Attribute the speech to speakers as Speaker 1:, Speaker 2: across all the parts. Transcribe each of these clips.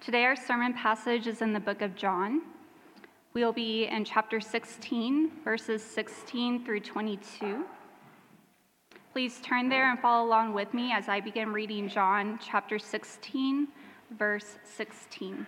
Speaker 1: Today our sermon passage is in the book of John. We'll be in chapter 16, verses 16 through 22. Please turn there and follow along with me as I begin reading John chapter 16, verse 16.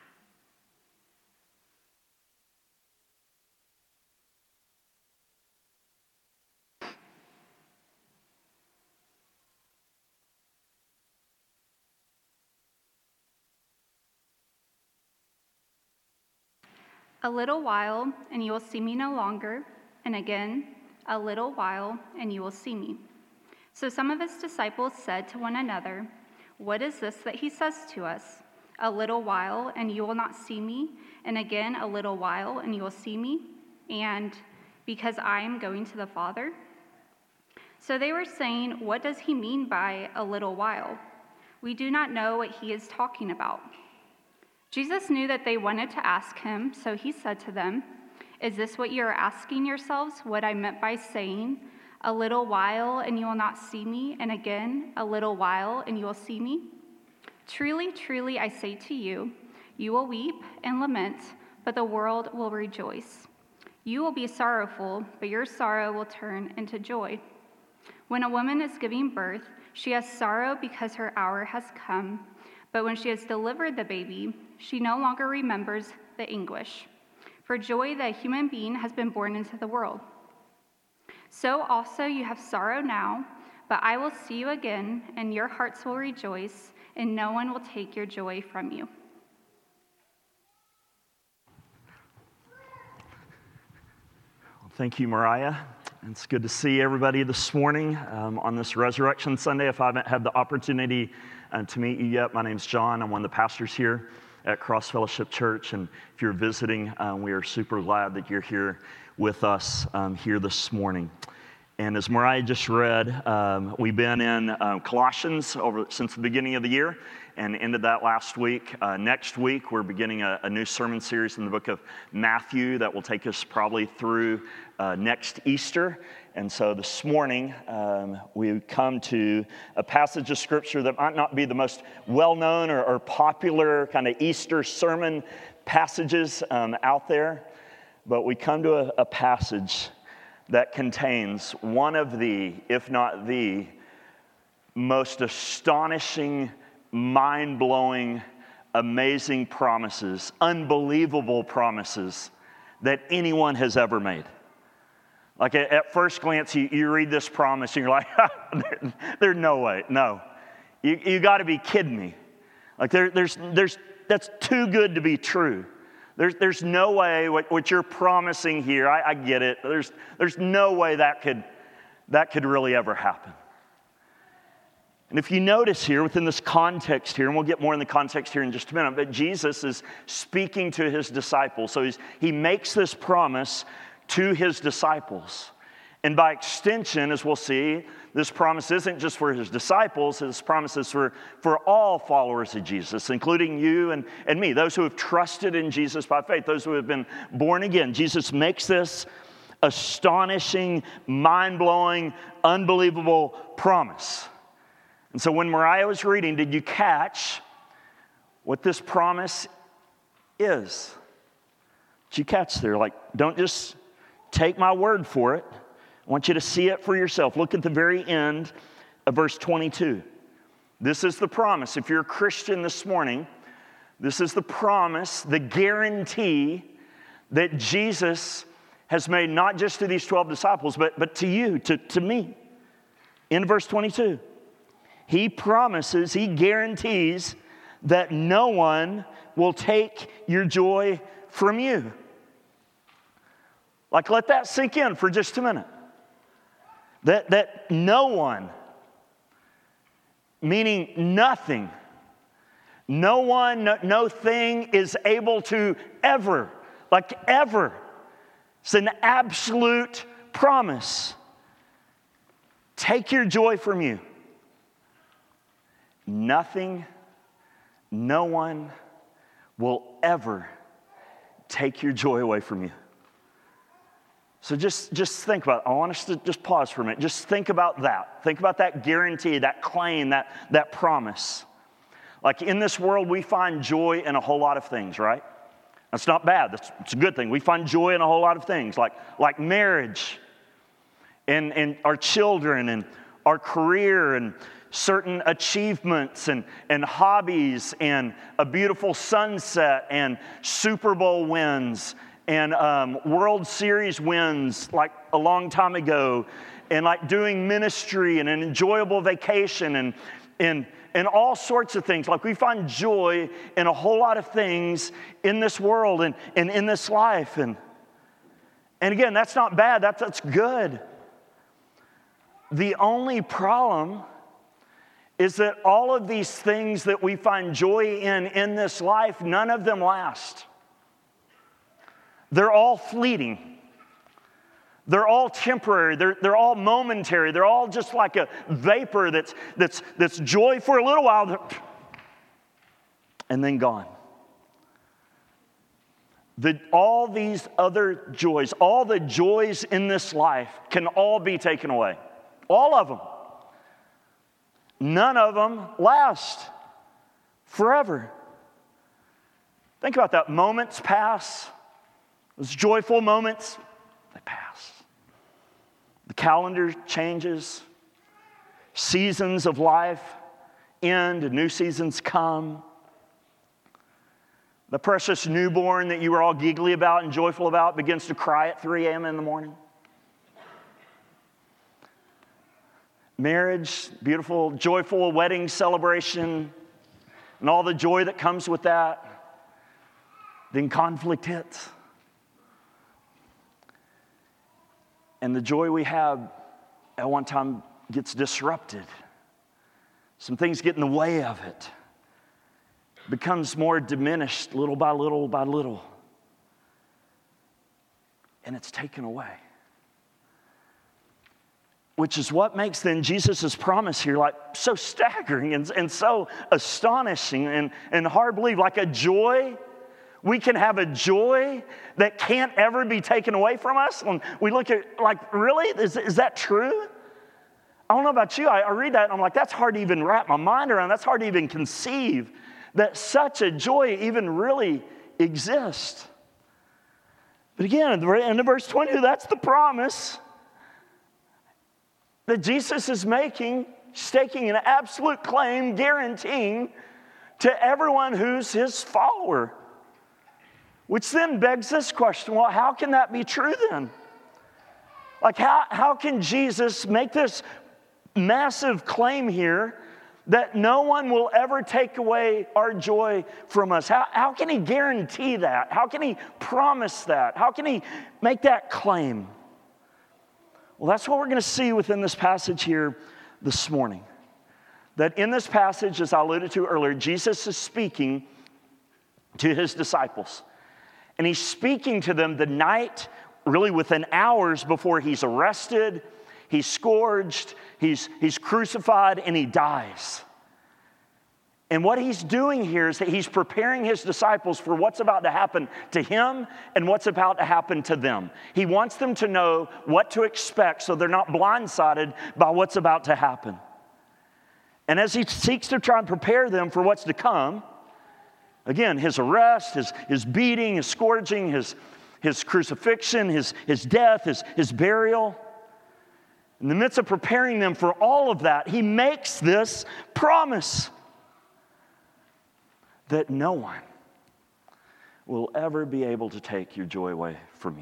Speaker 1: A little while, and you will see me no longer, and again, a little while, and you will see me. So some of his disciples said to one another, "What is this that he says to us? A little while, and you will not see me, and again, a little while, and you will see me, and because I am going to the Father?" So they were saying, "What does he mean by a little while? We do not know what he is talking about." Jesus knew that they wanted to ask him, so he said to them, "Is this what you are asking yourselves, what I meant by saying, 'A little while and you will not see me, and again, a little while and you will see me'? Truly, truly, I say to you, you will weep and lament, but the world will rejoice. You will be sorrowful, but your sorrow will turn into joy. When a woman is giving birth, she has sorrow because her hour has come. But when she has delivered the baby, she no longer remembers the anguish, for joy that a human being has been born into the world. So also you have sorrow now, but I will see you again, and your hearts will rejoice, and no one will take your joy from you."
Speaker 2: Well, thank you, Mariah. It's good to see everybody this morning on this Resurrection Sunday. If I haven't had the opportunity to meet you yet, my name's John. I'm one of the pastors here at Cross Fellowship Church, and if you're visiting, we are super glad that you're here with us here this morning. And as Mariah just read, we've been in Colossians since the beginning of the year and ended that last week. Next week, we're beginning a new sermon series in the book of Matthew that will take us probably through next Easter. And so this morning, we come to a passage of Scripture that might not be the most well-known or popular kind of Easter sermon passages out there, but we come to a passage that contains one of the, if not the, most astonishing, mind-blowing, amazing promises, unbelievable promises that anyone has ever made. Like at first glance, you read this promise and you're like, there's no way, no. You got to be kidding me. Like that's too good to be true. There's no way what you're promising here. I get it. There's no way that could really ever happen. And if you notice here within this context here, and we'll get more in the context here in just a minute, but Jesus is speaking to his disciples. So he makes this promise to his disciples. And by extension, as we'll see, this promise isn't just for his disciples, this promise is for all followers of Jesus, including you and me, those who have trusted in Jesus by faith, those who have been born again. Jesus makes this astonishing, mind-blowing, unbelievable promise. And so when Mariah was reading, did you catch what this promise is? Did you catch there? Like, don't just take my word for it. I want you to see it for yourself. Look at the very end of verse 22. This is the promise. If you're a Christian this morning, this is the promise, the guarantee that Jesus has made not just to these 12 disciples, but to you, to me. In verse 22, he promises, he guarantees that no one will take your joy from you. Like, let that sink in for just a minute. That no one, meaning nothing, no one, no thing is able to ever, it's an absolute promise, take your joy from you. Nothing, no one will ever take your joy away from you. So just think about it. I want us to just pause for a minute. Just think about that. Think about that guarantee, that claim, that promise. Like in this world, we find joy in a whole lot of things, right? That's not bad. It's a good thing. We find joy in a whole lot of things, like marriage and our children and our career and certain achievements and hobbies and a beautiful sunset and Super Bowl wins and World Series wins like a long time ago and like doing ministry and an enjoyable vacation and all sorts of things. Like we find joy in a whole lot of things in this world and in this life. And again, that's not bad. That's good. The only problem is that all of these things that we find joy in this life, none of them last. They're all fleeting. They're all temporary. They're all momentary. They're all just like a vapor that's joy for a little while and then gone. All these other joys, all the joys in this life can all be taken away. All of them. None of them last forever. Think about that. Moments pass. Those joyful moments, they pass. The calendar changes. Seasons of life end and new seasons come. The precious newborn that you were all giggly about and joyful about begins to cry at 3 a.m. in the morning. Marriage, beautiful, joyful wedding celebration, and all the joy that comes with that. Then conflict hits. And the joy we have at one time gets disrupted. Some things get in the way of it. It becomes more diminished little by little by little. And it's taken away. Which is what makes then Jesus' promise here like so staggering and so astonishing and hard to believe. Like a joy, we can have a joy that can't ever be taken away from us. And we look at like, really? Is that true? I don't know about you. I read that and I'm like, that's hard to even wrap my mind around. That's hard to even conceive that such a joy even really exists. But again, at the end of verse 22, that's the promise that Jesus is making, staking an absolute claim, guaranteeing to everyone who's his follower. Which then begs this question, well, how can that be true then? Like how can Jesus make this massive claim here that no one will ever take away our joy from us? How can he guarantee that? How can he promise that? How can he make that claim? Well, that's what we're going to see within this passage here this morning. That in this passage, as I alluded to earlier, Jesus is speaking to his disciples. And he's speaking to them the night, really within hours before he's arrested, he's scourged, he's crucified, and he dies. And what he's doing here is that he's preparing his disciples for what's about to happen to him and what's about to happen to them. He wants them to know what to expect so they're not blindsided by what's about to happen. And as he seeks to try and prepare them for what's to come, again, his arrest, his beating, his scourging, his crucifixion, his death, his burial. In the midst of preparing them for all of that, he makes this promise that no one will ever be able to take your joy away from you.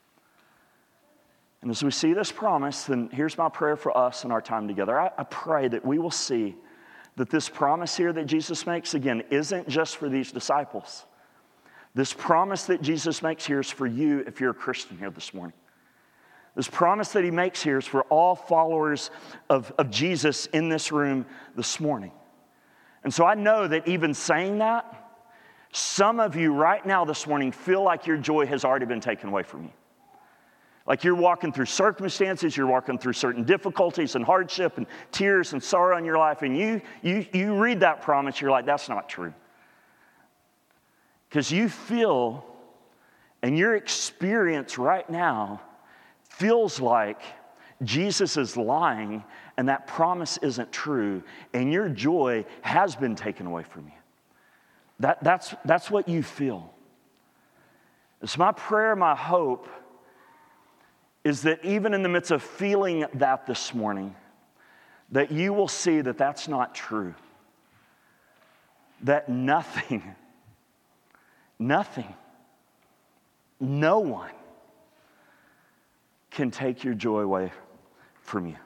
Speaker 2: And as we see this promise, then here's my prayer for us in our time together. I pray that we will see that this promise here that Jesus makes, again, isn't just for these disciples. This promise that Jesus makes here is for you if you're a Christian here this morning. This promise that he makes here is for all followers of Jesus in this room this morning. And so I know that even saying that, some of you right now this morning feel like your joy has already been taken away from you. Like you're walking through circumstances, you're walking through certain difficulties and hardship and tears and sorrow in your life, and you read that promise, you're like, that's not true. Because you feel, and your experience right now feels like Jesus is lying and that promise isn't true, and your joy has been taken away from you. That's what you feel. It's my prayer, my hope, is that even in the midst of feeling that this morning, that you will see that that's not true. That nothing, no one can take your joy away from you.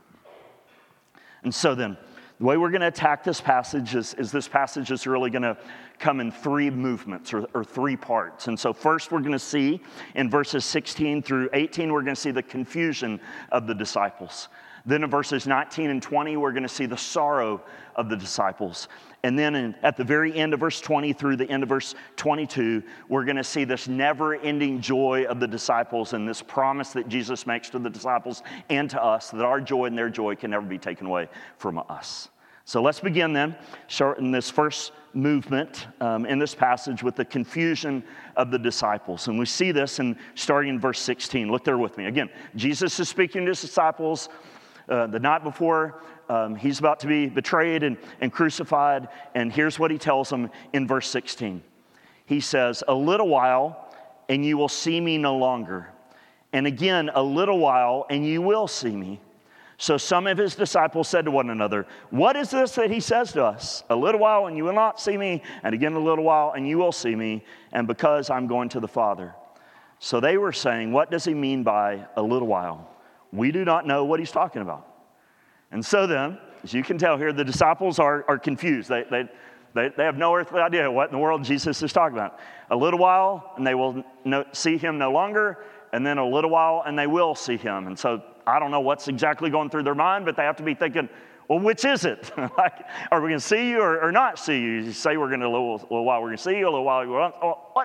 Speaker 2: And so then, the way we're going to attack this passage is this passage is really going to come in three movements or three parts. And so first we're going to see in verses 16 through 18, we're going to see the confusion of the disciples. Then in verses 19 and 20, we're going to see the sorrow of the disciples. And then at the very end of verse 20 through the end of verse 22, we're going to see this never-ending joy of the disciples and this promise that Jesus makes to the disciples and to us that our joy and their joy can never be taken away from us. So let's begin then, starting this first movement in this passage with the confusion of the disciples. And we see this starting in verse 16. Look there with me. Again, Jesus is speaking to his disciples the night before he's about to be betrayed and crucified. And here's what he tells them in verse 16. He says, "A little while, and you will see me no longer. And again, a little while, and you will see me." So some of his disciples said to one another, "What is this that he says to us? A little while, and you will not see me. And again, a little while, and you will see me. And because I'm going to the Father." So they were saying, "What does he mean by a little while? We do not know what he's talking about." And so then, as you can tell here, the disciples are confused. They have no earthly idea what in the world Jesus is talking about. A little while, and they will see him no longer, and then a little while, and they will see him. And so I don't know what's exactly going through their mind, but they have to be thinking, well, which is it? Like, are we going to see you or not see you? You say we're going to a little while we're going to see you, a little while we won't.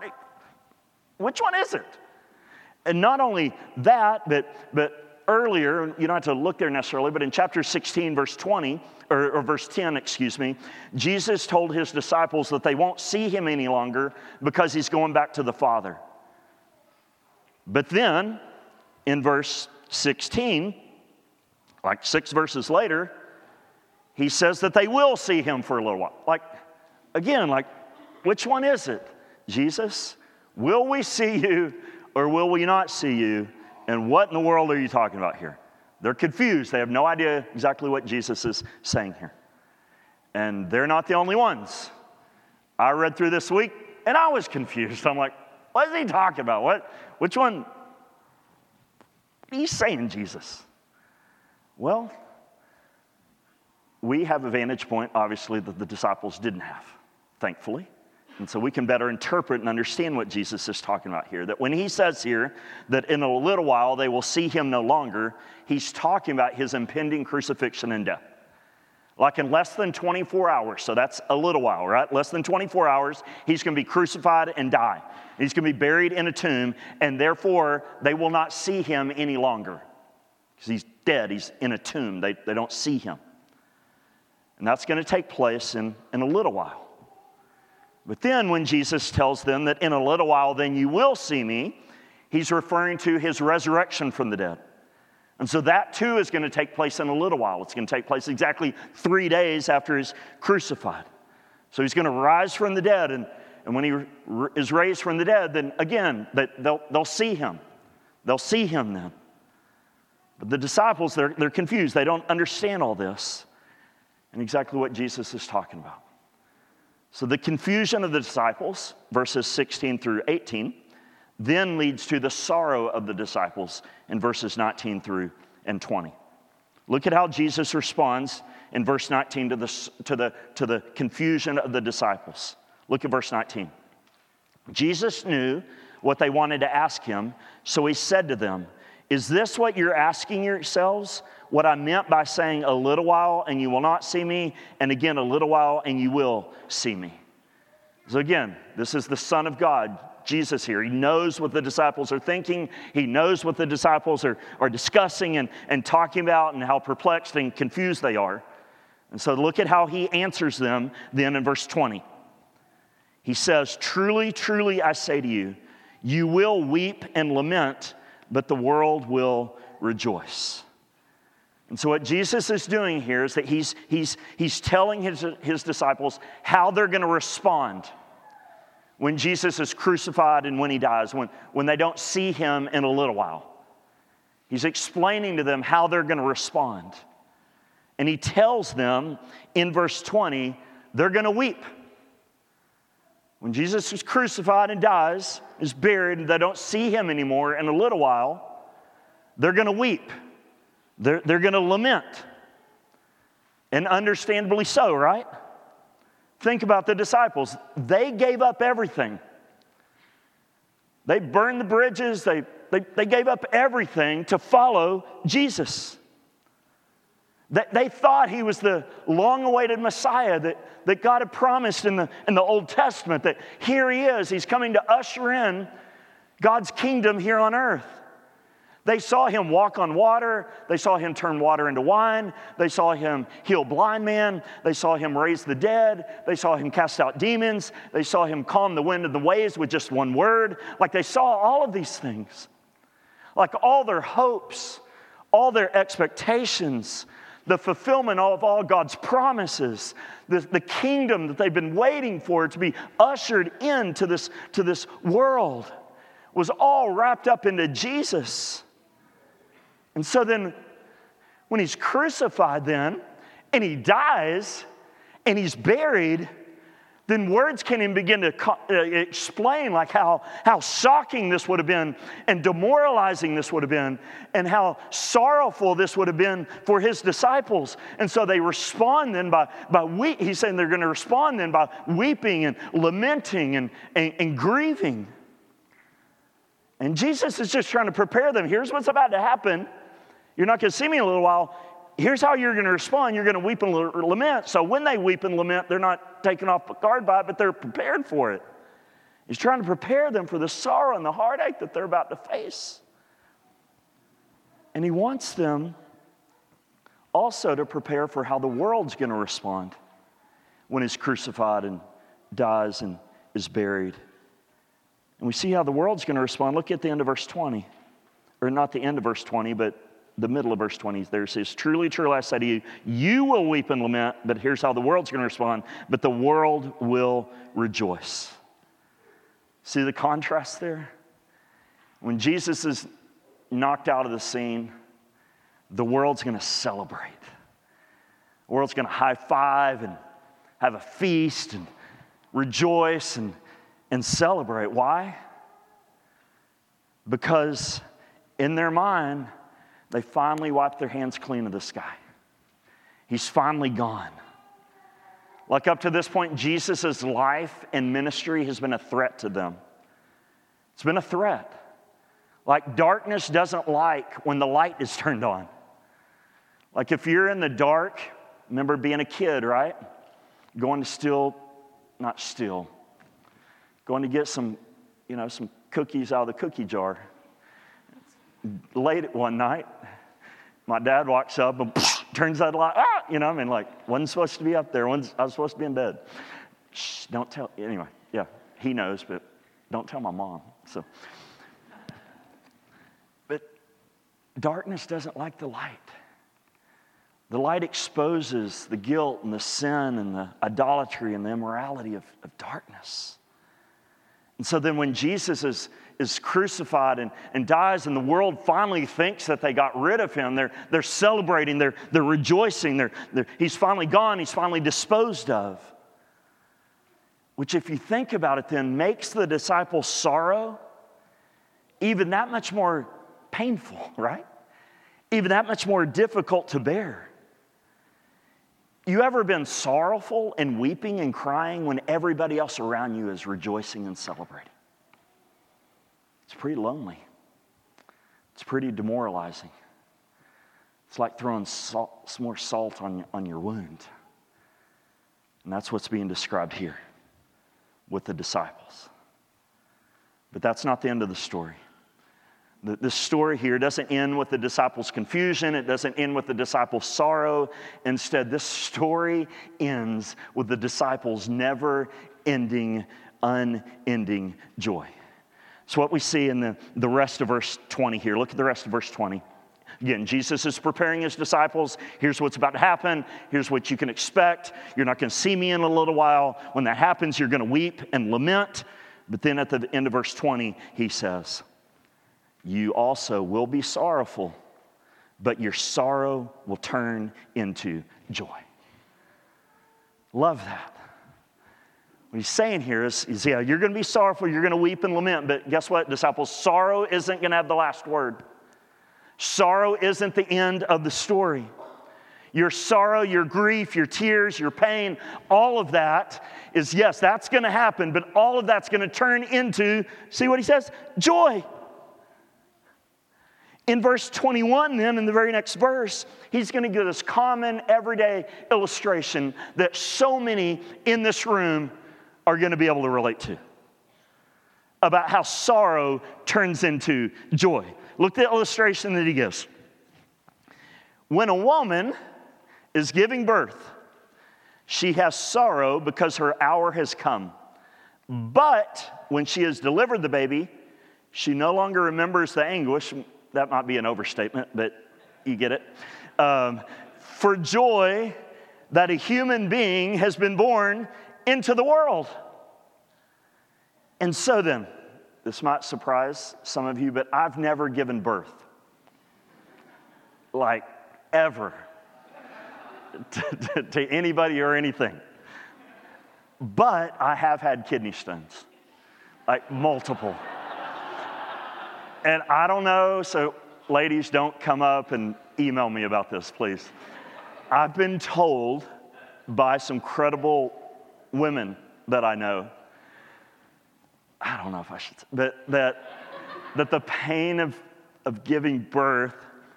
Speaker 2: Which one is it? And not only that, but earlier, you don't have to look there necessarily, but in chapter 16, verse 20, or verse 10, Jesus told his disciples that they won't see him any longer because he's going back to the Father. But then, in verse 16, like 6 verses later, he says that they will see him for a little while. Again, which one is it? Jesus, will we see you or will we not see you? And what in the world are you talking about here? They're confused. They have no idea exactly what Jesus is saying here. And they're not the only ones. I read through this week, and I was confused. I'm like, what is he talking about? Which one? What are you saying, Jesus? Well, we have a vantage point, obviously, that the disciples didn't have, thankfully. And so we can better interpret and understand what Jesus is talking about here. That when he says here that in a little while they will see him no longer, he's talking about his impending crucifixion and death. Like in less than 24 hours, so that's a little while, right? Less than 24 hours, he's going to be crucified and die. He's going to be buried in a tomb, and therefore they will not see him any longer. Because he's dead, he's in a tomb, they don't see him. And that's going to take place in a little while. But then when Jesus tells them that in a little while then you will see me, he's referring to his resurrection from the dead. And so that too is going to take place in a little while. It's going to take place exactly 3 days after he's crucified. So he's going to rise from the dead, and when he is raised from the dead, then again, they'll see him. They'll see him then. But the disciples, they're confused. They don't understand all this and exactly what Jesus is talking about. So the confusion of the disciples, verses 16 through 18, then leads to the sorrow of the disciples in verses 19 through and 20. Look at how Jesus responds in verse 19 to the confusion of the disciples. Look at verse 19. Jesus knew what they wanted to ask him, so he said to them, "Is this what you're asking yourselves? What I meant by saying a little while and you will not see me, and again a little while and you will see me." So again, this is the Son of God, Jesus here. He knows what the disciples are thinking. He knows what the disciples are discussing and talking about and how perplexed and confused they are. And so look at how he answers them then in verse 20. He says, "Truly, truly, I say to you, you will weep and lament, but the world will rejoice." And so what Jesus is doing here is that he's telling his disciples how they're going to respond when Jesus is crucified and when he dies, when they don't see him in a little while. He's explaining to them how they're going to respond. And he tells them in verse 20, they're going to weep. When Jesus is crucified and dies, is buried, and they don't see him anymore in a little while, they're going to weep. They're going to lament. And understandably so, right? Think about the disciples. They gave up everything. They burned the bridges. They gave up everything to follow Jesus. They thought he was the long-awaited Messiah that God had promised in the Old Testament, that here he is. He's coming to usher in God's kingdom here on earth. They saw him walk on water. They saw him turn water into wine. They saw him heal blind men. They saw him raise the dead. They saw him cast out demons. They saw him calm the wind and the waves with just one word. Like they saw all of these things. Like all their hopes, all their expectations, the fulfillment of all God's promises, the kingdom that they've been waiting for to be ushered into this world was all wrapped up into Jesus. And so then when he's crucified then, and he dies, and he's buried, then words can't even begin to explain like how shocking this would have been and demoralizing this would have been and how sorrowful this would have been for his disciples. And so they respond then by he's saying they're going to respond then by weeping and lamenting and grieving. And Jesus is just trying to prepare them. Here's what's about to happen. You're not going to see me in a little while. Here's how you're going to respond. You're going to weep and lament. So when they weep and lament, they're not taken off guard by it, but they're prepared for it. He's trying to prepare them for the sorrow and the heartache that they're about to face. And he wants them also to prepare for how the world's going to respond when he's crucified and dies and is buried. And we see how the world's going to respond. Look at the end of verse 20. Or not the end of verse 20, but the middle of verse 20 there. It says, truly, truly, I say to you, you will weep and lament, but here's how the world's going to respond. But the world will rejoice. See the contrast there? When Jesus is knocked out of the scene, the world's going to celebrate. The world's going to high five and have a feast and rejoice and celebrate. Why? Because in their mind, they finally wiped their hands clean of this guy. He's finally gone. Like up to this point, Jesus' life and ministry has been a threat to them. It's been a threat. Like darkness doesn't like when the light is turned on. Like if you're in the dark, remember being a kid, right? Going to get some cookies out of the cookie jar. Late one night, my dad walks up and turns that light. Wasn't supposed to be up there. I was supposed to be in bed. Shh, don't tell. Anyway, yeah, he knows, but don't tell my mom. But darkness doesn't like the light. The light exposes the guilt and the sin and the idolatry and the immorality of darkness. And so then when Jesus is crucified and dies and the world finally thinks that they got rid of him, they're celebrating, they're rejoicing, he's finally gone, he's finally disposed of. Which if you think about it then makes the disciples' sorrow even that much more painful, right? Even that much more difficult to bear. You ever been sorrowful and weeping and crying when everybody else around you is rejoicing and celebrating? It's pretty lonely. It's pretty demoralizing. It's like throwing some more salt on your wound. And that's what's being described here with the disciples. But that's not the end of the story. The story here doesn't end with the disciples' confusion. It doesn't end with the disciples' sorrow. Instead, this story ends with the disciples' never-ending, unending joy. So what we see in the rest of verse 20 here, look at the rest of verse 20. Again, Jesus is preparing his disciples. Here's what's about to happen. Here's what you can expect. You're not going to see me in a little while. When that happens, you're going to weep and lament. But then at the end of verse 20, he says, you also will be sorrowful, but your sorrow will turn into joy. Love that. What he's saying here is yeah, you're going to be sorrowful, you're going to weep and lament, but guess what, disciples? Sorrow isn't going to have the last word. Sorrow isn't the end of the story. Your sorrow, your grief, your tears, your pain, all of that is, yes, that's going to happen, but all of that's going to turn into, see what he says? Joy. In verse 21, then, in the very next verse, he's going to give this common, everyday illustration that so many in this room are going to be able to relate to about how sorrow turns into joy. Look at the illustration that he gives. When a woman is giving birth, she has sorrow because her hour has come. But when she has delivered the baby, she no longer remembers the anguish. That might be an overstatement, but you get it. For joy that a human being has been born into the world. And so then, this might surprise some of you, but I've never given birth. Like, ever. to anybody or anything. But I have had kidney stones. Like, multiple. And I don't know, so ladies, don't come up and email me about this, please. I've been told by some credible women that I know, I don't know if I should, but that the pain of giving birth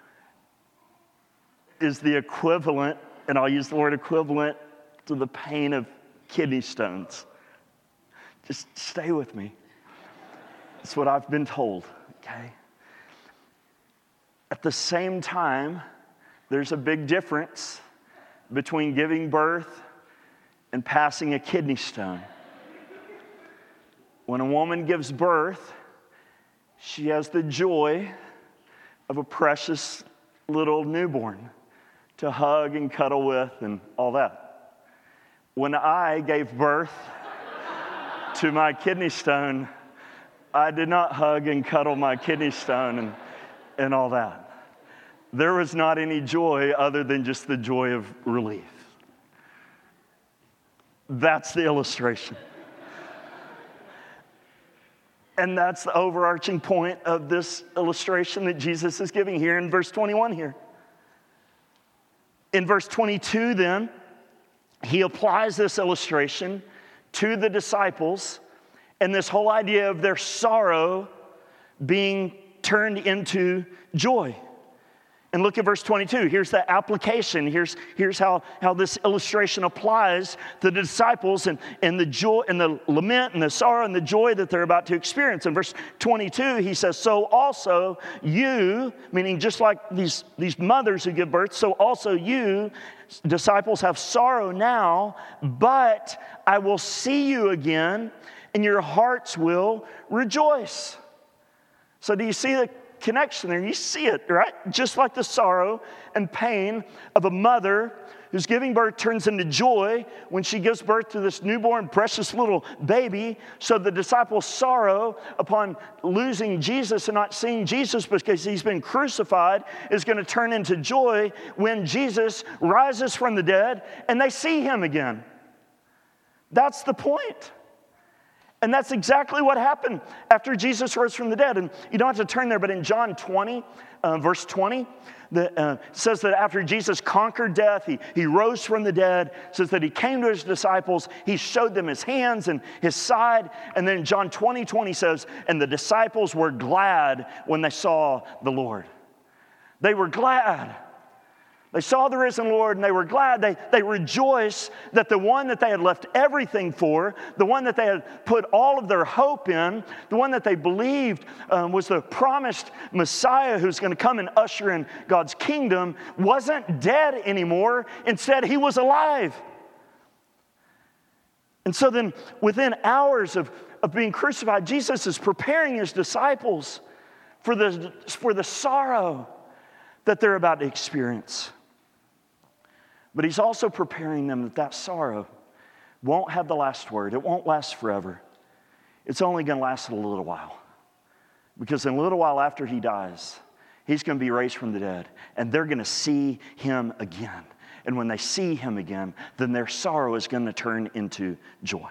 Speaker 2: is the equivalent, and I'll use the word equivalent, to the pain of kidney stones. Just stay with me. That's what I've been told, okay? At the same time, there's a big difference between giving birth and passing a kidney stone. When a woman gives birth, she has the joy of a precious little newborn to hug and cuddle with and all that. When I gave birth to my kidney stone, I did not hug and cuddle my kidney stone and all that. There was not any joy other than just the joy of relief. That's the illustration. And that's the overarching point of this illustration that Jesus is giving here in verse 21 here. In verse 22 then, he applies this illustration to the disciples and this whole idea of their sorrow being turned into joy. And look at verse 22. Here's the application. Here's how this illustration applies to the disciples and the joy and the lament and the sorrow and the joy that they're about to experience. In verse 22, he says, so also you, meaning just like these mothers who give birth, so also you, disciples, have sorrow now, but I will see you again, and your hearts will rejoice. So do you see the connection there? You see it, right? Just like the sorrow and pain of a mother who's giving birth turns into joy when she gives birth to this newborn, precious little baby. So the disciples' sorrow upon losing Jesus and not seeing Jesus because he's been crucified is going to turn into joy when Jesus rises from the dead and they see him again. That's the point. And that's exactly what happened after Jesus rose from the dead. And you don't have to turn there, but in John 20, verse 20, says that after Jesus conquered death, he rose from the dead, says that he came to his disciples, he showed them his hands and his side. And then John 20 says, and the disciples were glad when they saw the Lord. They were glad. They saw the risen Lord and they were glad. They rejoiced that the one that they had left everything for, the one that they had put all of their hope in, the one that they believed was the promised Messiah who's going to come and usher in God's kingdom, wasn't dead anymore. Instead, he was alive. And so then within hours of being crucified, Jesus is preparing his disciples for the sorrow that they're about to experience. But he's also preparing them that that sorrow won't have the last word. It won't last forever. It's only going to last a little while. Because in a little while after he dies, he's going to be raised from the dead, and they're going to see him again. And when they see him again, then their sorrow is going to turn into joy.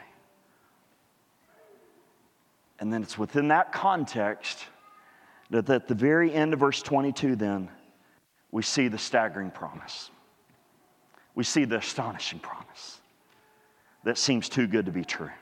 Speaker 2: And then it's within that context that at the very end of verse 22 then, we see the staggering promise. We see the astonishing promise that seems too good to be true.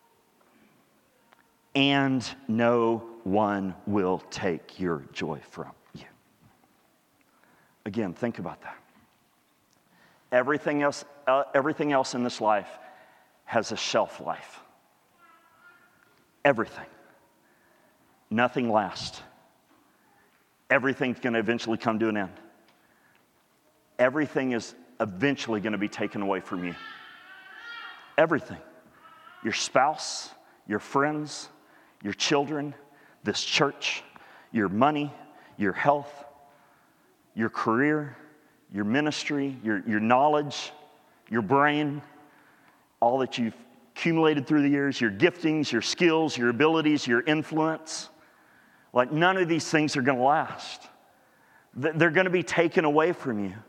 Speaker 2: And no one will take your joy from you. Again, think about that. Everything else in this life has a shelf life. Everything. Nothing lasts. Everything's going to eventually come to an end. Everything is eventually going to be taken away from you. Everything. Your spouse, your friends, your children, this church, your money, your health, your career, your ministry, your knowledge, your brain, all that you've accumulated through the years, your giftings, your skills, your abilities, your influence. Like none of these things are going to last. They're going to be taken away from you.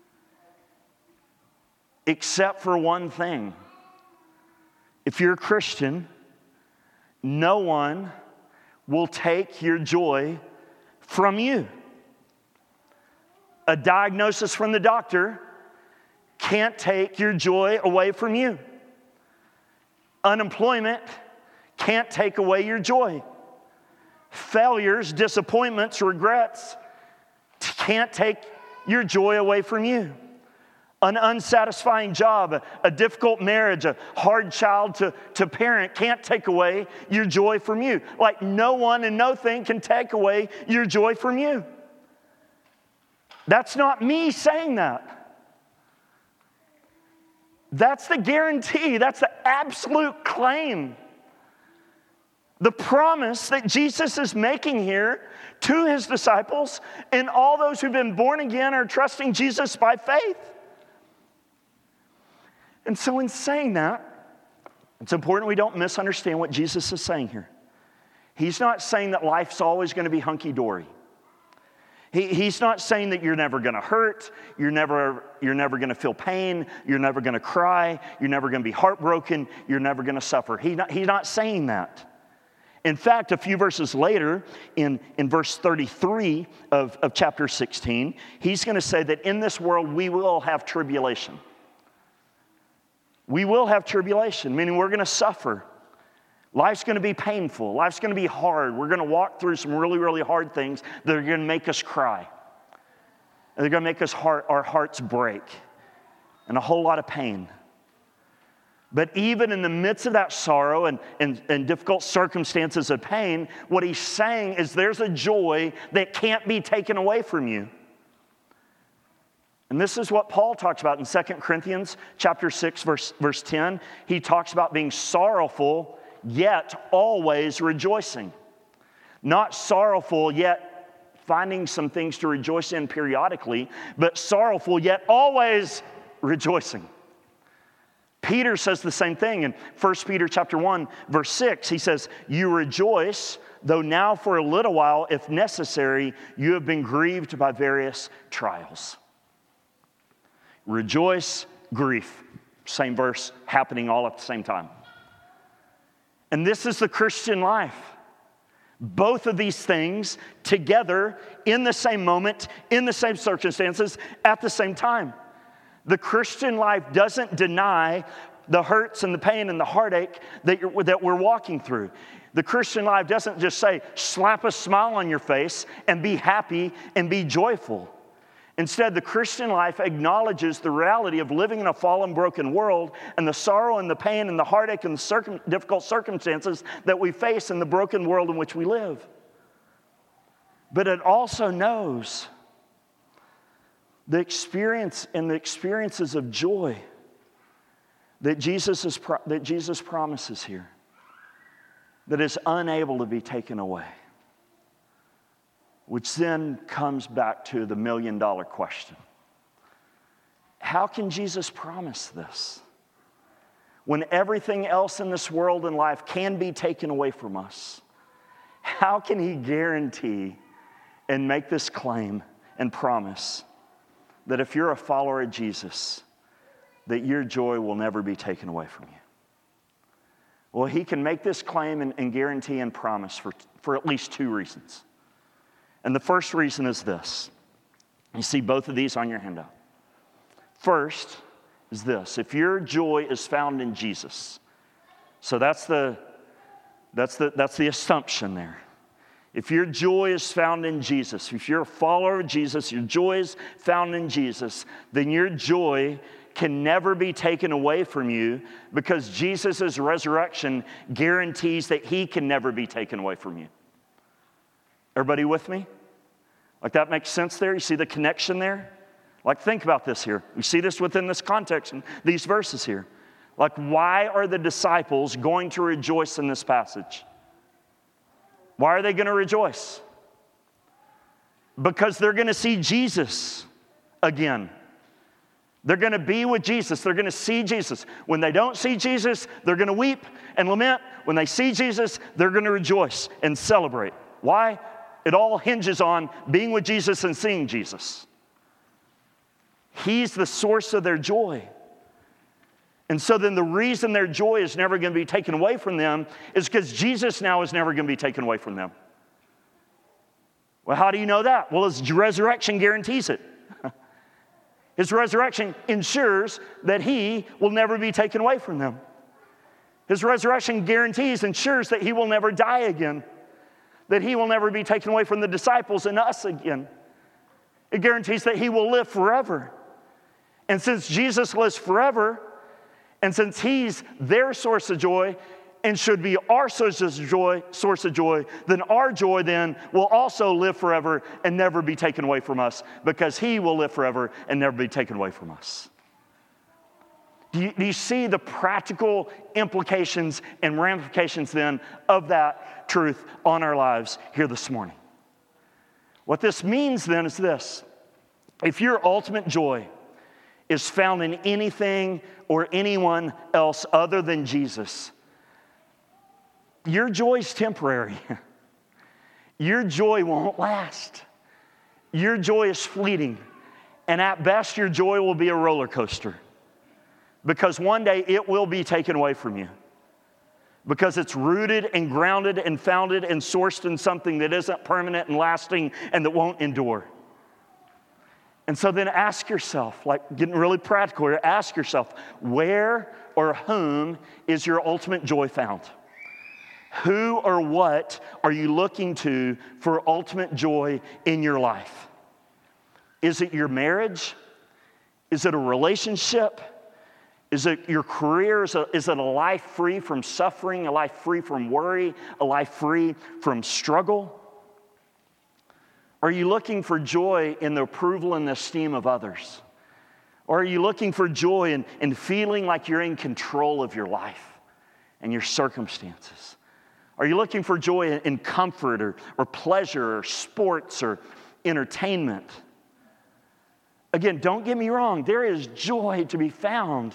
Speaker 2: Except for one thing. If you're a Christian, no one will take your joy from you. A diagnosis from the doctor can't take your joy away from you. Unemployment can't take away your joy. Failures, disappointments, regrets can't take your joy away from you. An unsatisfying job, a difficult marriage, a hard child to parent can't take away your joy from you. Like no one and no thing can take away your joy from you. That's not me saying that. That's the guarantee. That's the absolute claim. The promise that Jesus is making here to his disciples and all those who've been born again are trusting Jesus by faith. And so in saying that, it's important we don't misunderstand what Jesus is saying here. He's not saying that life's always going to be hunky-dory. He's not saying that you're never going to hurt, you're never going to feel pain, you're never going to cry, you're never going to be heartbroken, you're never going to suffer. He's not saying that. In fact, a few verses later, in verse 33 of chapter 16, he's going to say that in this world we will have tribulation. We will have tribulation, meaning we're going to suffer. Life's going to be painful. Life's going to be hard. We're going to walk through some really, really hard things that are going to make us cry. And they're going to make our hearts break. And a whole lot of pain. But even in the midst of that sorrow and difficult circumstances of pain, what he's saying is there's a joy that can't be taken away from you. And this is what Paul talks about in 2 Corinthians chapter 6, verse 10. He talks about being sorrowful, yet always rejoicing. Not sorrowful, yet finding some things to rejoice in periodically, but sorrowful, yet always rejoicing. Peter says the same thing in 1 Peter chapter 1, verse 6. He says, "You rejoice, though now for a little while, if necessary, you have been grieved by various trials." Rejoice, grief. Same verse happening all at the same time. And this is the Christian life. Both of these things together in the same moment, in the same circumstances, at the same time. The Christian life doesn't deny the hurts and the pain and the heartache that we're walking through. The Christian life doesn't just say, slap a smile on your face and be happy and be joyful. Instead, the Christian life acknowledges the reality of living in a fallen, broken world and the sorrow and the pain and the heartache and the difficult circumstances that we face in the broken world in which we live. But it also knows the experience and the experiences of joy that Jesus promises here, that is unable to be taken away. which then comes back to the million-dollar question. How can Jesus promise this when everything else in this world and life can be taken away from us? How can he guarantee and make this claim and promise that if you're a follower of Jesus, that your joy will never be taken away from you? Well, he can make this claim and guarantee and promise for at least two reasons. And the first reason is this. You see both of these on your handout. First is this: if your joy is found in Jesus, so that's the assumption there. If your joy is found in Jesus, if you're a follower of Jesus, your joy is found in Jesus, then your joy can never be taken away from you, because Jesus' resurrection guarantees that he can never be taken away from you. Everybody with me? Like, that makes sense there? You see the connection there? Like, think about this here. We see this within this context and these verses here. Like, why are the disciples going to rejoice in this passage? Why are they going to rejoice? Because they're going to see Jesus again. They're going to be with Jesus. They're going to see Jesus. When they don't see Jesus, they're going to weep and lament. When they see Jesus, they're going to rejoice and celebrate. Why? It all hinges on being with Jesus and seeing Jesus. He's the source of their joy. And so then the reason their joy is never going to be taken away from them is because Jesus now is never going to be taken away from them. Well, how do you know that? Well, his resurrection guarantees it. His resurrection ensures that he will never be taken away from them. His resurrection ensures that he will never die again, that he will never be taken away from the disciples and us again. It guarantees that he will live forever. And since Jesus lives forever, and since he's their source of joy and should be our source of joy, then our joy then will also live forever and never be taken away from us, because he will live forever and never be taken away from us. Do you see the practical implications and ramifications then of that truth on our lives here this morning? What this means then is this: if your ultimate joy is found in anything or anyone else other than Jesus, your joy is temporary. Your joy won't last. Your joy is fleeting. And at best, your joy will be a roller coaster, because one day it will be taken away from you, because it's rooted and grounded and founded and sourced in something that isn't permanent and lasting and that won't endure. And so then ask yourself, like getting really practical here, ask yourself, where or whom is your ultimate joy found? Who or what are you looking to for ultimate joy in your life? Is it your marriage? Is it a relationship? Is it your career? Is it a life free from suffering, a life free from worry, a life free from struggle? Are you looking for joy in the approval and the esteem of others? Or are you looking for joy in feeling like you're in control of your life and your circumstances? Are you looking for joy in comfort or pleasure or sports or entertainment? Again, don't get me wrong. There is joy to be found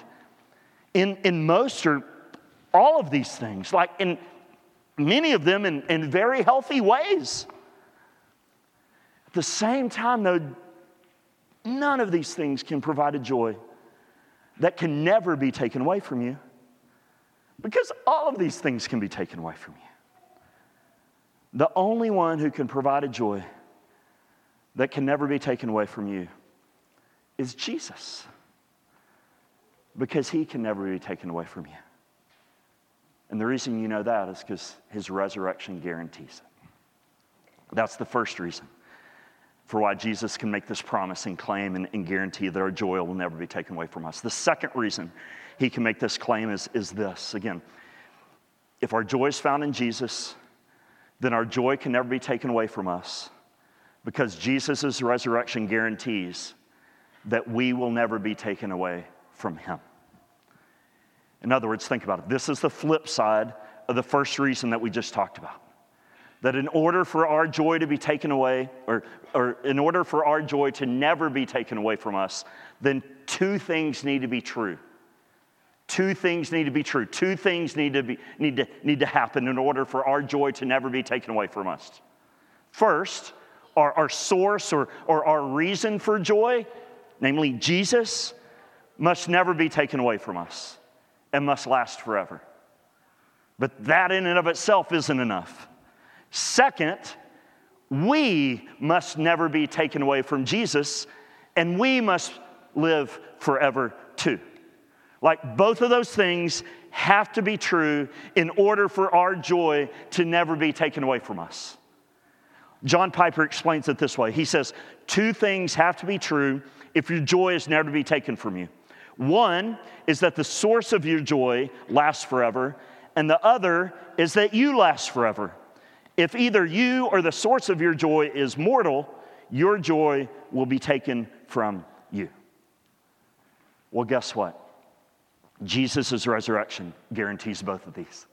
Speaker 2: in most or all of these things, like in many of them in very healthy ways. At the same time, though, none of these things can provide a joy that can never be taken away from you, because all of these things can be taken away from you. The only one who can provide a joy that can never be taken away from you is Jesus, because he can never be taken away from you. And the reason you know that is because his resurrection guarantees it. That's the first reason for why Jesus can make this promise and claim and guarantee that our joy will never be taken away from us. The second reason he can make this claim is this. Again, if our joy is found in Jesus, then our joy can never be taken away from us, because Jesus' resurrection guarantees that we will never be taken away from him. In other words, think about it. This is the flip side of the first reason that we just talked about. that in order for our joy to be taken away, or in order for our joy to never be taken away from us, then two things need to be true. Two things need to be true. Two things need to happen in order for our joy to never be taken away from us. First, our source or our reason for joy, namely Jesus, must never be taken away from us and must last forever. But that in and of itself isn't enough. Second, we must never be taken away from Jesus, and we must live forever too. Like, both of those things have to be true in order for our joy to never be taken away from us. John Piper explains it this way. He says, two things have to be true if your joy is never to be taken from you. One is that the source of your joy lasts forever, and the other is that you last forever. If either you or the source of your joy is mortal, your joy will be taken from you. Well, guess what? Jesus' resurrection guarantees both of these.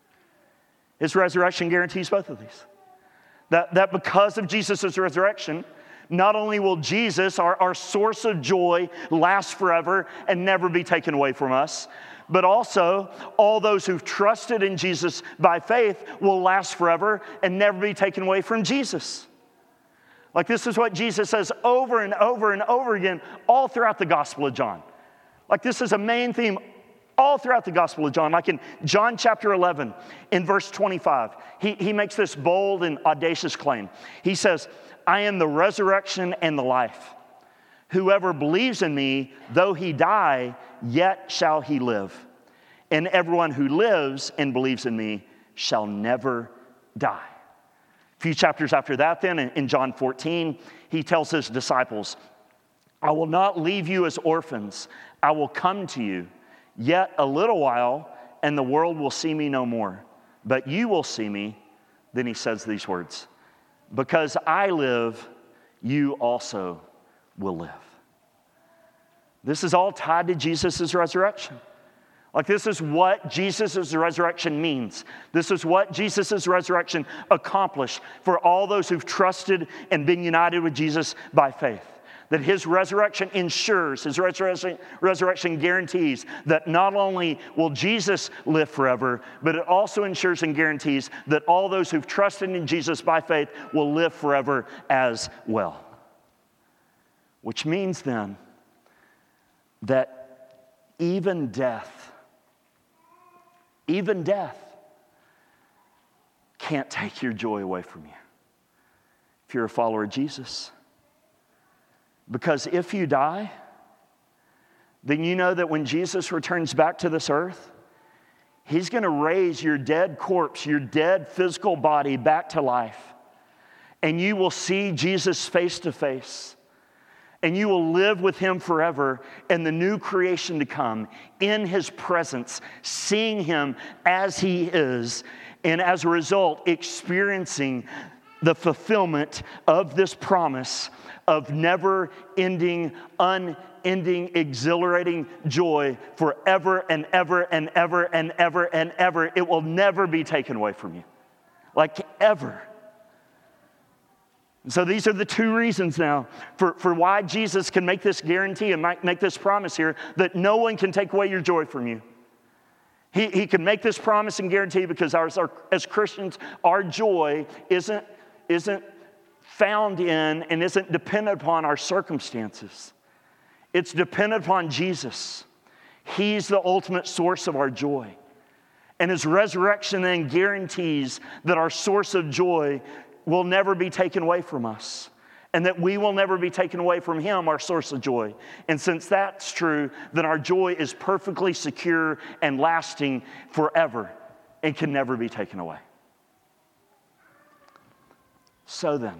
Speaker 2: His resurrection guarantees both of these. That because of Jesus' resurrection, not only will Jesus, our source of joy, last forever and never be taken away from us, but also all those who've trusted in Jesus by faith will last forever and never be taken away from Jesus. Like, this is what Jesus says over and over and over again all throughout the Gospel of John. Like, this is a main theme all throughout the Gospel of John. Like in John chapter 11, in verse 25, he makes this bold and audacious claim. He says, I am the resurrection and the life. Whoever believes in me, though he die, yet shall he live. And everyone who lives and believes in me shall never die. A few chapters after that then, in John 14, he tells his disciples, I will not leave you as orphans. I will come to you. Yet a little while, and the world will see me no more. But you will see me. Then he says these words, because I live, you also will live. This is all tied to Jesus' resurrection. Like, this is what Jesus' resurrection means. This is what Jesus' resurrection accomplished for all those who've trusted and been united with Jesus by faith. That his resurrection ensures, his resurrection guarantees that not only will Jesus live forever, but it also ensures and guarantees that all those who've trusted in Jesus by faith will live forever as well. Which means then that even death can't take your joy away from you if you're a follower of Jesus. Because if you die, then you know that when Jesus returns back to this earth, he's going to raise your dead corpse, your dead physical body back to life. And you will see Jesus face to face. And you will live with him forever in the new creation to come, in his presence, seeing him as he is, and as a result, experiencing the fulfillment of this promise of never-ending, unending, exhilarating joy forever and ever and ever and ever and ever. It will never be taken away from you. Like, ever. So these are the two reasons now for why Jesus can make this guarantee and make this promise here that no one can take away your joy from you. He can make this promise and guarantee because as Christians, our joy isn't found in and isn't dependent upon our circumstances. It's dependent upon Jesus. He's the ultimate source of our joy. And his resurrection then guarantees that our source of joy will never be taken away from us, and that we will never be taken away from him, our source of joy. And since that's true, then our joy is perfectly secure and lasting forever and can never be taken away. So then,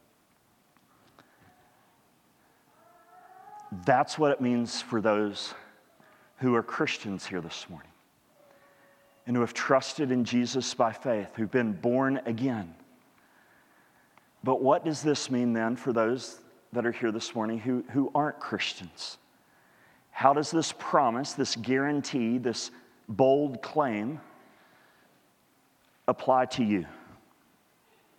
Speaker 2: that's what it means for those who are Christians here this morning and who have trusted in Jesus by faith, who've been born again. But what does this mean then for those that are here this morning who aren't Christians? How does this promise, this guarantee, this bold claim apply to you?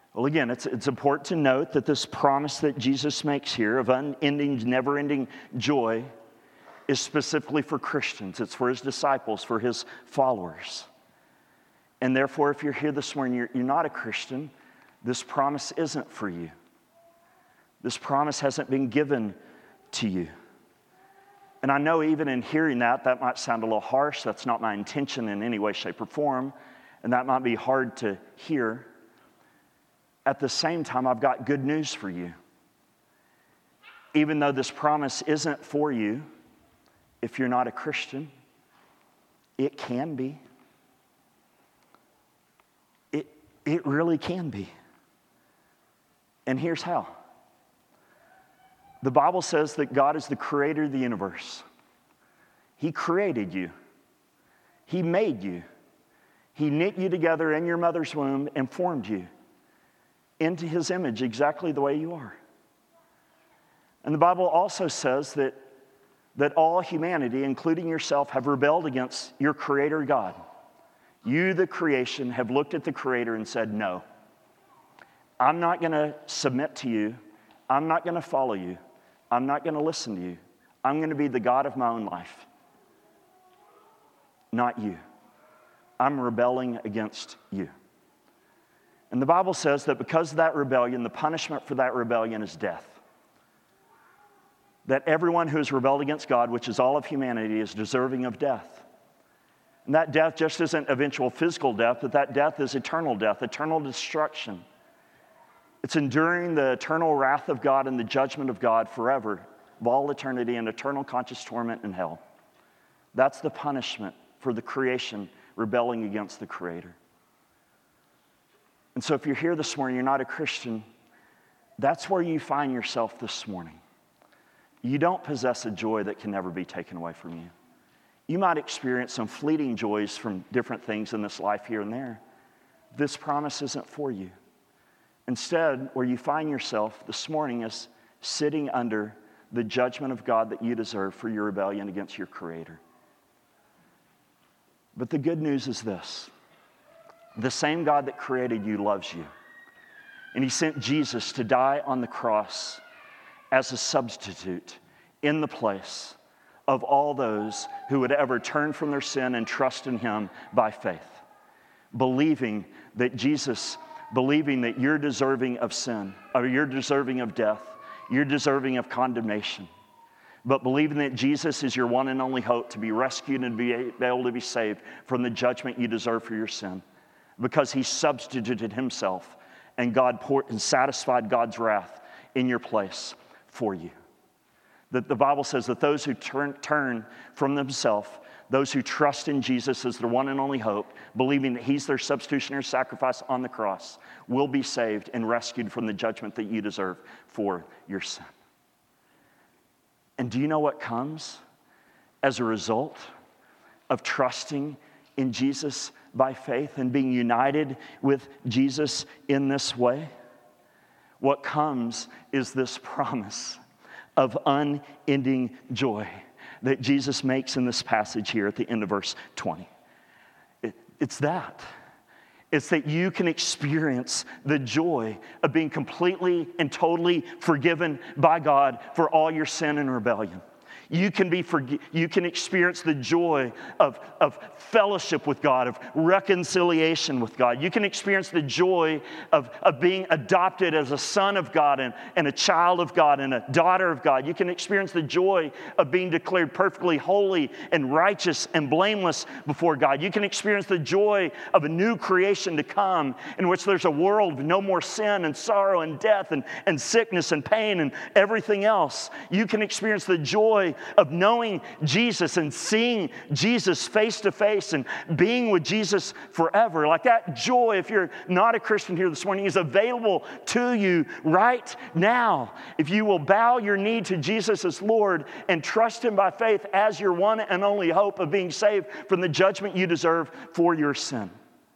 Speaker 2: Well, again, it's important to note that this promise that Jesus makes here of unending, never-ending joy is specifically for Christians. It's for his disciples, for his followers. And therefore, if you're here this morning, you're not a Christian, this promise isn't for you. This promise hasn't been given to you. And I know even in hearing that might sound a little harsh. That's not my intention in any way, shape, or form. And that might be hard to hear. At the same time, I've got good news for you. Even though this promise isn't for you, if you're not a Christian, it can be. It really can be. And here's how. The Bible says that God is the creator of the universe. He created you. He made you. He knit you together in your mother's womb and formed you into his image exactly the way you are. And the Bible also says that all humanity, including yourself, have rebelled against your creator God. You, the creation, have looked at the creator and said, no, I'm not going to submit to you. I'm not going to follow you. I'm not going to listen to you. I'm going to be the God of my own life. Not you. I'm rebelling against you. And the Bible says that because of that rebellion, the punishment for that rebellion is death. That everyone who has rebelled against God, which is all of humanity, is deserving of death. And that death just isn't eventual physical death, but that death is eternal death, eternal destruction. It's enduring the eternal wrath of God and the judgment of God forever, of all eternity, and eternal conscious torment in hell. That's the punishment for the creation rebelling against the Creator. And so if you're here this morning, you're not a Christian, that's where you find yourself this morning. You don't possess a joy that can never be taken away from you. You might experience some fleeting joys from different things in this life here and there. This promise isn't for you. Instead, where you find yourself this morning is sitting under the judgment of God that you deserve for your rebellion against your Creator. But the good news is this. The same God that created you loves you. And he sent Jesus to die on the cross as a substitute in the place of all those who would ever turn from their sin and trust in him by faith. Believing that you're deserving of sin, or you're deserving of death, you're deserving of condemnation. But believing that Jesus is your one and only hope to be rescued and be able to be saved from the judgment you deserve for your sin. Because he substituted himself and God and satisfied God's wrath in your place for you. That the Bible says that those who turn from themselves, those who trust in Jesus as their one and only hope, believing that he's their substitutionary sacrifice on the cross, will be saved and rescued from the judgment that you deserve for your sin. And do you know what comes as a result of trusting in Jesus by faith and being united with Jesus in this way? What comes is this promise of unending joy that Jesus makes in this passage here at the end of verse 20. It's that. It's that you can experience the joy of being completely and totally forgiven by God for all your sin and rebellion. You can experience the joy of fellowship with God, of reconciliation with God. You can experience the joy of being adopted as a son of God and a child of God and a daughter of God. You can experience the joy of being declared perfectly holy and righteous and blameless before God. You can experience the joy of a new creation to come in which there's a world with no more sin and sorrow and death and sickness and pain and everything else. You can experience the joy of knowing Jesus and seeing Jesus face to face and being with Jesus forever. Like that joy, if you're not a Christian here this morning, is available to you right now. If you will bow your knee to Jesus as Lord and trust him by faith as your one and only hope of being saved from the judgment you deserve for your sin.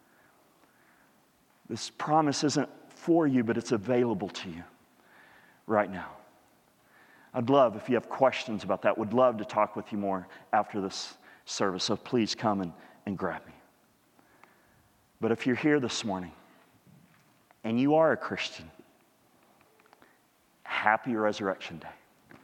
Speaker 2: This promise isn't for you, but it's available to you right now. I'd love, if you have questions about that, would love to talk with you more after this service. So please come and grab me. But if you're here this morning and you are a Christian, happy Resurrection Day.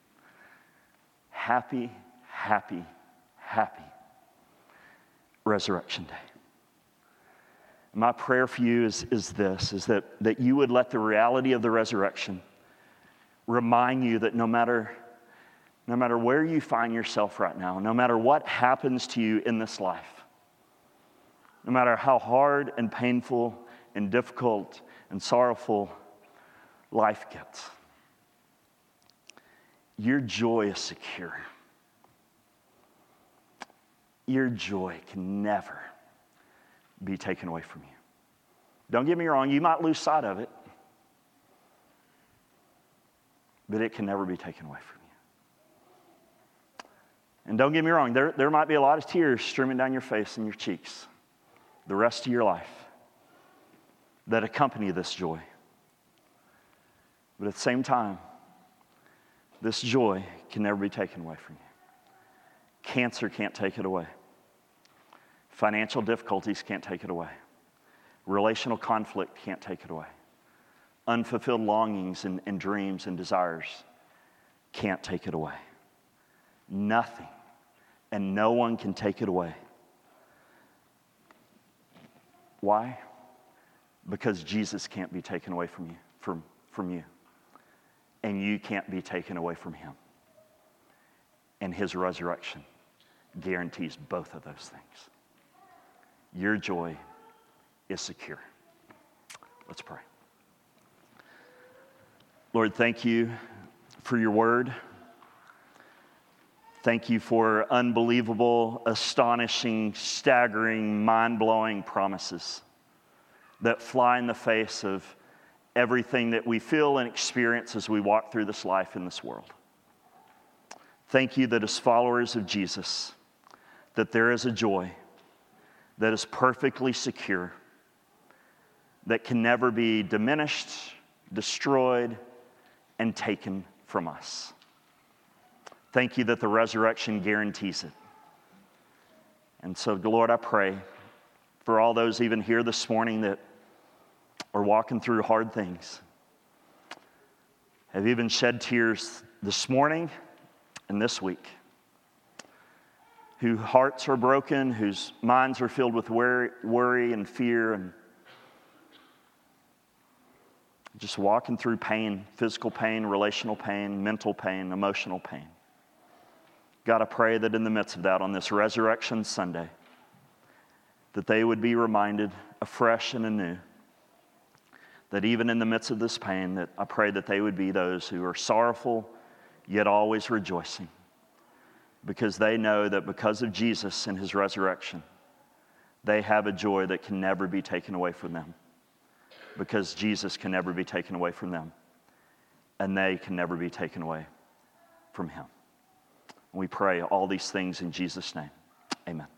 Speaker 2: Happy, happy, happy Resurrection Day. My prayer for you is that you would let the reality of the resurrection remind you that no matter where you find yourself right now, no matter what happens to you in this life, no matter how hard and painful and difficult and sorrowful life gets, your joy is secure. Your joy can never be taken away from you. Don't get me wrong, you might lose sight of it, but it can never be taken away from you. And don't get me wrong, there might be a lot of tears streaming down your face and your cheeks the rest of your life that accompany this joy. But at the same time, this joy can never be taken away from you. Cancer can't take it away. Financial difficulties can't take it away. Relational conflict can't take it away. Unfulfilled longings and dreams and desires can't take it away. Nothing and no one can take it away. Why? Because Jesus can't be taken away from you, from you. And you can't be taken away from him. And his resurrection guarantees both of those things. Your joy is secure. Let's pray. Lord, thank you for your word. Thank you for unbelievable, astonishing, staggering, mind-blowing promises that fly in the face of everything that we feel and experience as we walk through this life in this world. Thank you that as followers of Jesus, that there is a joy that is perfectly secure, that can never be diminished, destroyed, and taken from us. Thank you that the resurrection guarantees it. And so, Lord, I pray for all those even here this morning that are walking through hard things, have even shed tears this morning and this week, whose hearts are broken, whose minds are filled with worry and fear, and just walking through pain, physical pain, relational pain, mental pain, emotional pain. God, I pray that in the midst of that, on this Resurrection Sunday, that they would be reminded afresh and anew that even in the midst of this pain, that I pray that they would be those who are sorrowful, yet always rejoicing, because they know that because of Jesus and his resurrection, they have a joy that can never be taken away from them, because Jesus can never be taken away from them, and they can never be taken away from him. We pray all these things in Jesus' name. Amen.